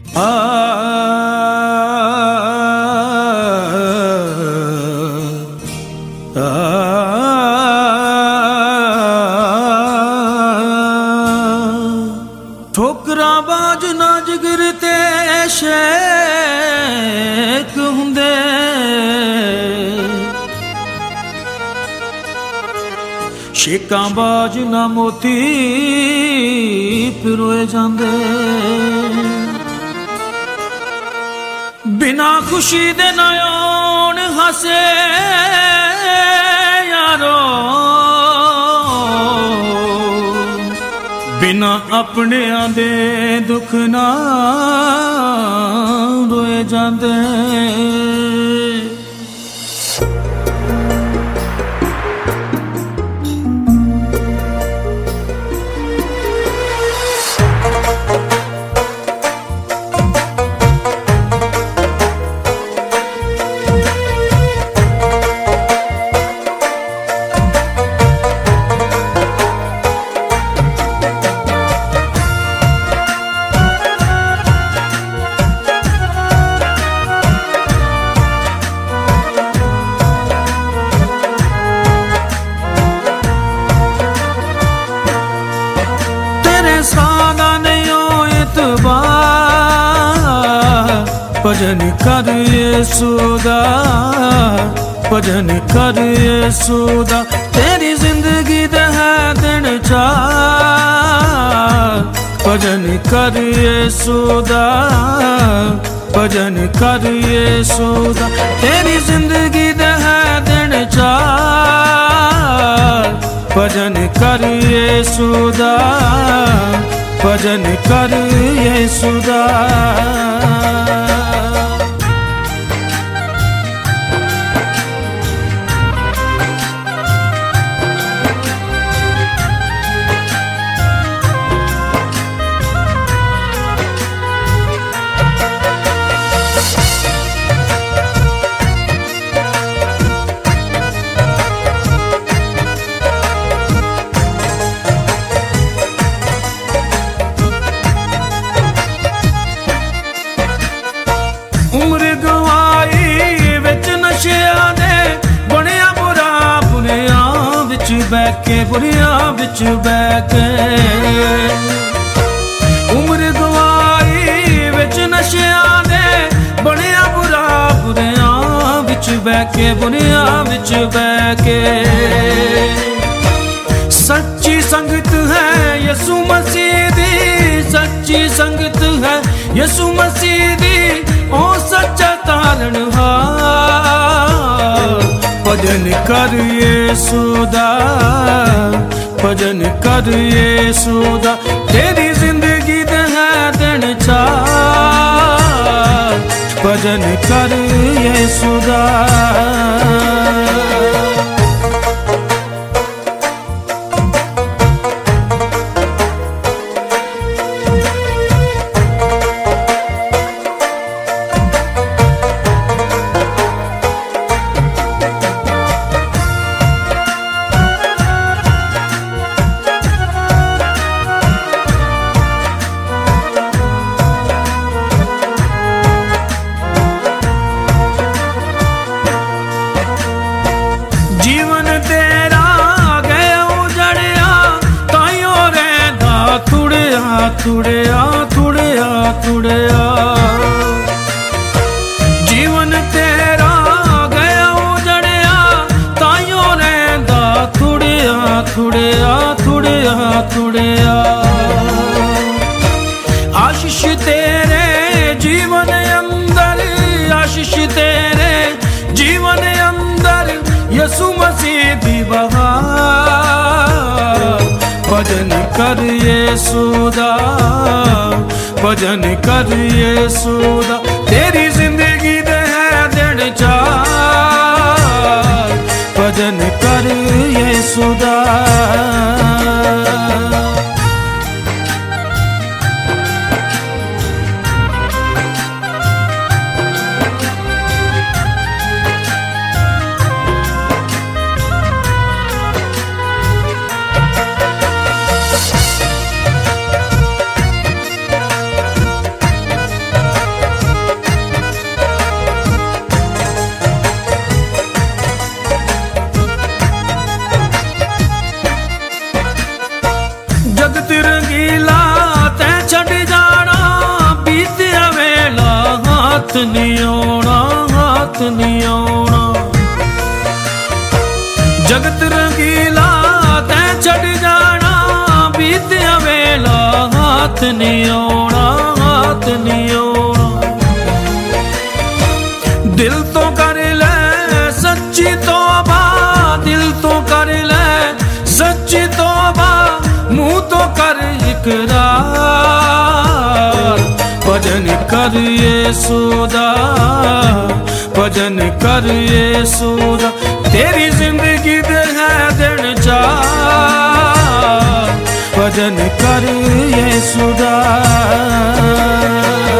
ठोकरा बाज ना जिगर ते शेक हुंदे, शेकां बाज ना मोती पिरोए जांदे। बिना खुशी दे ना आउण हासे यारो, बिना अपने दे दुख ना रोए जांदे। भजन कर यीशुदा, भजन कर यीशुदा, तेरी जिंदगी दे है दिन चार। भजन कर यीशुदा, भजन कर यीशुदा, तेरी जिंदगी दे है दिन चार। भजन कर यीशुदा, भजन कर यीशुदा। उम्र गवाई विच नशिया दे बनिया बुरा, बुरिया विच बैके, बुरिया विच बैके। उम्र गवाई विच नशिया दे बनिया बुरा, बुरिया विच बैके, बुरिया विच बैके। सच्ची संगत है यसु मसीह दी, सच्ची संगत है यसु मसीह दी, ओ सच्चा तारणहार। भजन कर यीशुदा, भजन कर यीशुदा, तेरी जिंदगी दे है दिन चार। भजन कर यीशुदा। जीवन तेरा गया उजड़िया, ताइयों रहंदा थुड़िया, थुड़िया, थुड़िया, थुड़िया। जीवन तेरा गया उजड़िया, ताइयों रहंदा थुड़िया, थुड़िया, थुड़िया, थुड़िया। आशीष तेरे जीवन अंदर, आशीष तेरे जीवन अंदर, यसु मसीह दी बहार। भजन कर यीशुदा, भजन कर यीशुदा, तेरी जिंदगी दे है दिन चार। भजन कर यीशुदा। हाथ नहीं आना, हाथ नहीं आना। जगत रंगीला तै छड़ जाना, बीतिया वेला हाथ नहीं आना, हाथ नहीं आना। दिल तो कर ले सच्ची तौबा, दिल तो कर ले सच्ची तौबा, मुंह तो कर इकरार। भजन कर यीशु दा, भजन कर यीशु दा, तेरी जिंदगी दे है दिन चार। भजन कर यीशु दा।